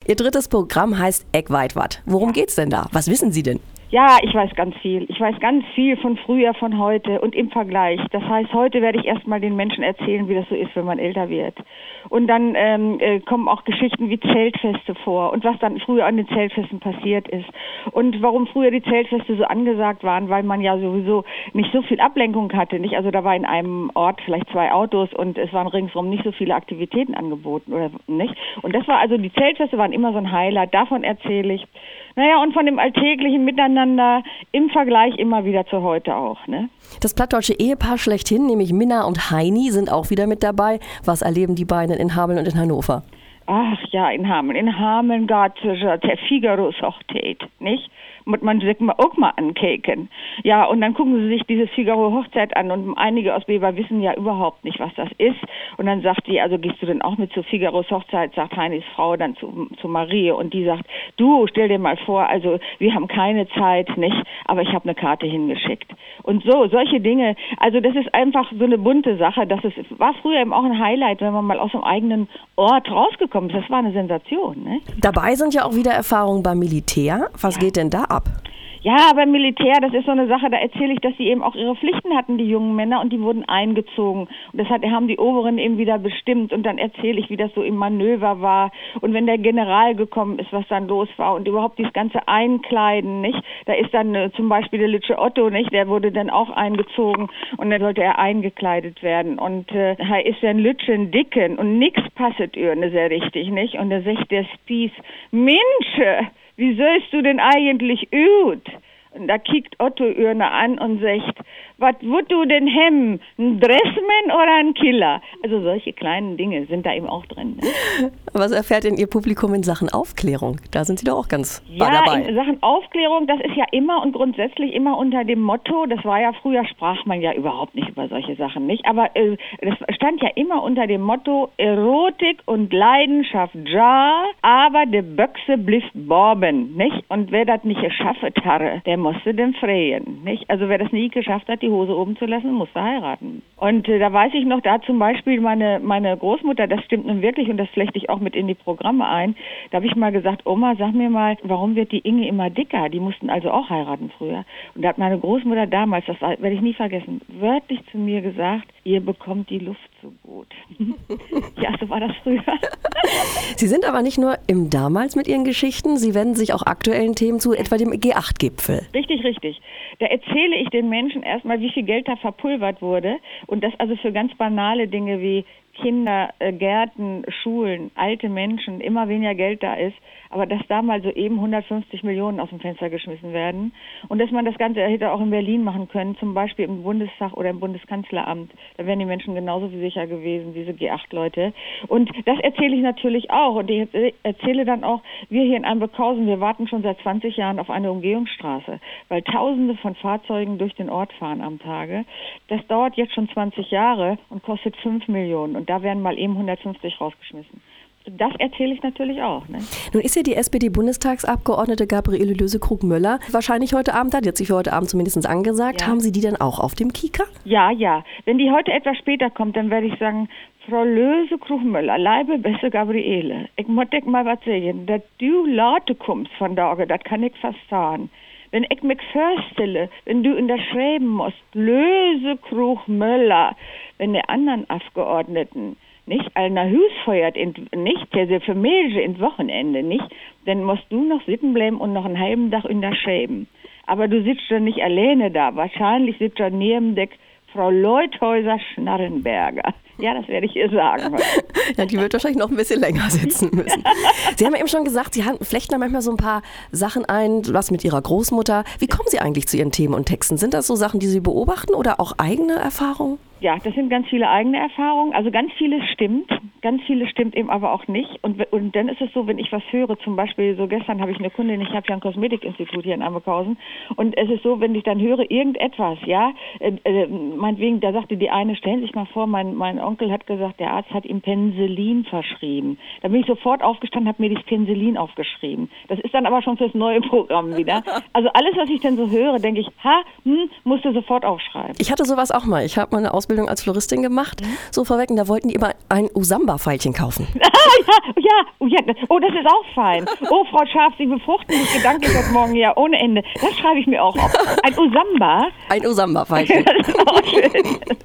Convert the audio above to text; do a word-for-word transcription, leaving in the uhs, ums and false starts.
Ihr drittes Programm heißt Eck-Weit-Watt. Worum geht's denn da? Was wissen Sie denn? Ja, ich weiß ganz viel. Ich weiß ganz viel von früher, von heute und im Vergleich. Das heißt, heute werde ich erstmal den Menschen erzählen, wie das so ist, wenn man älter wird. Und dann ähm, äh, kommen auch Geschichten wie Zeltfeste vor und was dann früher an den Zeltfesten passiert ist. Und warum früher die Zeltfeste so angesagt waren, weil man ja sowieso nicht so viel Ablenkung hatte, nicht? Also da war in einem Ort vielleicht zwei Autos und es waren ringsherum nicht so viele Aktivitäten angeboten, oder nicht? Und das war also, die Zeltfeste waren immer so ein Highlight, davon erzähle ich. Naja, und von dem alltäglichen Miteinander im Vergleich immer wieder zu heute auch, ne? Das plattdeutsche Ehepaar schlechthin, nämlich Minna und Heini, sind auch wieder mit dabei. Was erleben die beiden in Hameln und in Hannover? Ach ja, in Hameln. In Hameln gab es der Figaros Hochzeit, nicht? Muss man sich mal auch mal ankeken. Ja, und dann gucken sie sich diese Figaro-Hochzeit an und einige aus Weber wissen ja überhaupt nicht, was das ist. Und dann sagt die, also gehst du denn auch mit zu Figaros Hochzeit, sagt Heinis Frau dann zu, zu Marie und die sagt, du, stell dir mal vor, also wir haben keine Zeit, nicht? Aber ich habe eine Karte hingeschickt. Und so, solche Dinge, also das ist einfach so eine bunte Sache. Das ist, war früher eben auch ein Highlight, wenn man mal aus dem eigenen Ort rausgekommen ist. Das war eine Sensation, ne? Dabei sind ja auch wieder Erfahrungen beim Militär. Was ja. geht denn da ab? Ja, beim Militär, das ist so eine Sache, da erzähle ich, dass sie eben auch ihre Pflichten hatten, die jungen Männer, und die wurden eingezogen. Und das hat, haben die Oberen eben wieder bestimmt. Und dann erzähle ich, wie das so im Manöver war. Und wenn der General gekommen ist, was dann los war. Und überhaupt dieses ganze Einkleiden, nicht? Da ist dann äh, zum Beispiel der Lütsche Otto, nicht? Der wurde dann auch eingezogen. Und dann sollte er eingekleidet werden. Und äh, da ist dann Lütschen Dicken. Und nix passet ihr, ne, sehr richtig, nicht? Und da sagt der Spieß, Mensch, wie sollst du denn eigentlich üt? Und da kickt Otto Ürner an und sagt, was würd du denn hemmen? Ein Dressman oder ein Killer? Also solche kleinen Dinge sind da eben auch drin. Ne? Was erfährt denn Ihr Publikum in Sachen Aufklärung? Da sind Sie doch auch ganz ja, dabei. In Sachen Aufklärung, das ist ja immer und grundsätzlich immer unter dem Motto, das war ja früher, sprach man ja überhaupt nicht über solche Sachen, nicht? Aber äh, das stand ja immer unter dem Motto Erotik und Leidenschaft, ja, aber de Böchse blifft Borben, nicht? Und wer das nicht geschafft hat, der musste den freien, nicht? Also wer das nie geschafft hat, die Hose oben zu lassen, musste heiraten. Und äh, da weiß ich noch, da zum Beispiel meine, meine Großmutter, das stimmt nun wirklich und das flechte ich auch mit in die Programme ein, da habe ich mal gesagt, Oma, sag mir mal, warum wird die Inge immer dicker? Die mussten also auch heiraten früher. Und da hat meine Großmutter damals, das werde ich nie vergessen, wörtlich zu mir gesagt, ihr bekommt die Luft so gut. Ja, so war das früher. Sie sind aber nicht nur im Damals mit Ihren Geschichten, Sie wenden sich auch aktuellen Themen zu, etwa dem G acht Gipfel. Richtig, richtig. Da erzähle ich den Menschen erstmal, wie viel Geld da verpulvert wurde und das also für ganz banale Dinge wie Kinder, äh, Gärten, Schulen, alte Menschen, immer weniger Geld da ist, aber dass da mal so eben hundertfünfzig Millionen aus dem Fenster geschmissen werden und dass man das Ganze hätte auch in Berlin machen können, zum Beispiel im Bundestag oder im Bundeskanzleramt. Da wären die Menschen genauso wie sicher gewesen, diese G acht Leute. Und das erzähle ich natürlich auch und ich erzähle dann auch, wir hier in Einbeckhausen, wir warten schon seit zwanzig Jahren auf eine Umgehungsstraße, weil Tausende von Fahrzeugen durch den Ort fahren am Tage. Das dauert jetzt schon zwanzig Jahre und kostet fünf Millionen. Und da werden mal eben hundertfünfzig rausgeschmissen. Das erzähle ich natürlich auch. Ne? Nun ist ja die S P D-Bundestagsabgeordnete Gabriele Löse-Krug-Möller wahrscheinlich heute Abend da, die hat sich für heute Abend zumindest angesagt. Ja. Haben Sie die denn auch auf dem Kieker? Ja, ja. Wenn die heute etwas später kommt, dann werde ich sagen, Frau Löse-Krug-Möller, leibe beste Gabriele, ich muss dir mal was sagen, dass du Laute kommst von da, das kann ich fast sagen. Wenn ich mich vorstelle, wenn du in der Schreiben musst, Löse-Krug-Möller, wenn der anderen Abgeordneten nicht einer Hus feuert, in, nicht, der für Milche ins Wochenende, nicht, dann musst du noch sitzen bleiben und noch einen halben Tag in der Schreiben. Aber du sitzt ja nicht alleine da. Wahrscheinlich sitzt ja neben der Frau Leuthäuser-Schnarrenberger. Ja, das werde ich ihr sagen. Ja, die wird wahrscheinlich noch ein bisschen länger sitzen müssen. Sie haben ja eben schon gesagt, Sie flechten da manchmal so ein paar Sachen ein, was mit Ihrer Großmutter. Wie kommen Sie eigentlich zu Ihren Themen und Texten? Sind das so Sachen, die Sie beobachten oder auch eigene Erfahrungen? Ja, das sind ganz viele eigene Erfahrungen. Also ganz vieles stimmt, ganz vieles stimmt eben aber auch nicht. Und, und dann ist es so, wenn ich was höre, zum Beispiel so gestern habe ich eine Kundin, ich habe ja ein Kosmetikinstitut hier in Einbeckhausen und es ist so, wenn ich dann höre irgendetwas, ja, äh, äh, meinetwegen, da sagte die eine, stellen Sie sich mal vor, mein, mein Onkel hat gesagt, der Arzt hat ihm Penicillin verschrieben. Da bin ich sofort aufgestanden, habe mir das Penicillin aufgeschrieben. Das ist dann aber schon fürs neue Programm wieder. Also alles, was ich dann so höre, denke ich, ha, hm, musst du sofort aufschreiben. Ich hatte sowas auch mal. Ich habe mal eine Ausbildung als Floristin gemacht, mhm. so vorweg, und da wollten die immer ein Usamba-Pfeilchen kaufen. Ah, ja, ja, oh, ja, oh, das ist auch fein. Oh, Frau Scharf, Sie befruchten mich gedanklich heute Morgen ja ohne Ende. Das schreibe ich mir auch auf. Ein Usamba. Ein Usamba-Pfeilchen. Das ist auch schön.